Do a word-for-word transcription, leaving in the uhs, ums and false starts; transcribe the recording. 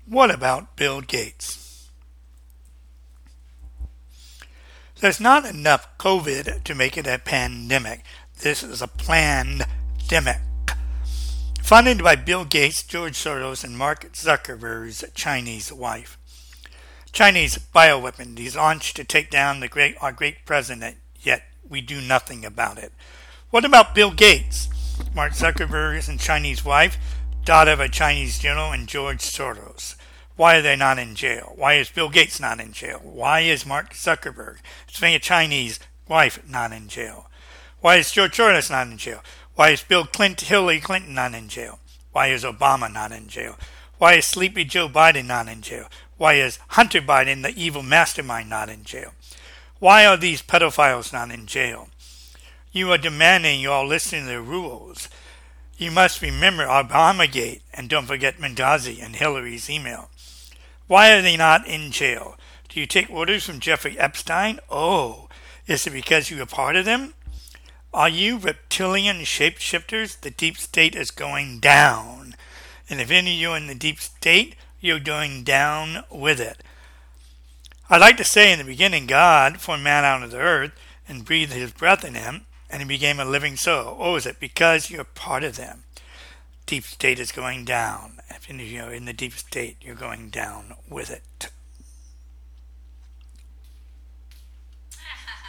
What about Bill Gates? There's not enough COVID to make it a pandemic. This is a planned demic. Funded by Bill Gates, George Soros, and Mark Zuckerberg's Chinese wife. Chinese bioweapon is launched to take down the great our great president, yet we do nothing about it. What about Bill Gates, Mark Zuckerberg and Chinese wife, daughter of a Chinese general, and George Soros? Why are they not in jail? Why is Bill Gates not in jail? Why is Mark Zuckerberg, a Chinese wife, not in jail? Why is George Soros not in jail? Why is Bill Clinton, Hillary Clinton not in jail? Why is Obama not in jail? Why is Sleepy Joe Biden not in jail? Why is Hunter Biden, the evil mastermind, not in jail? Why are these pedophiles not in jail? You are demanding you all listen to the rules. You must remember Obamagate, and don't forget Benghazi and Hillary's email. Why are they not in jail? Do you take orders from Jeffrey Epstein? Oh, is it because you are part of them? Are you reptilian shapeshifters? The deep state is going down. And if any of you are in the deep state, you're going down with it. I'd like to say in the beginning, God formed man out of the earth and breathed his breath in him, and he became a living soul. Oh, is it because you're part of them? Deep state is going down. If any of you are in the deep state, you're going down with it.